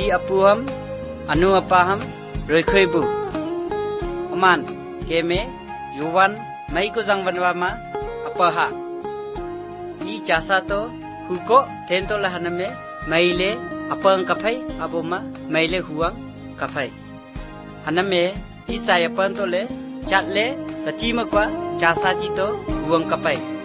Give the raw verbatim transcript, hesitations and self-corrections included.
apuham anu apaham roikhoibu aman keme yuwan mai ko jangbanwama apaha i jasa to huko tento lahaname maile apang kaphai aboma maile huang kaphai haname i chaya pan to le chatle tachi makwa jasa ji to huang kaphai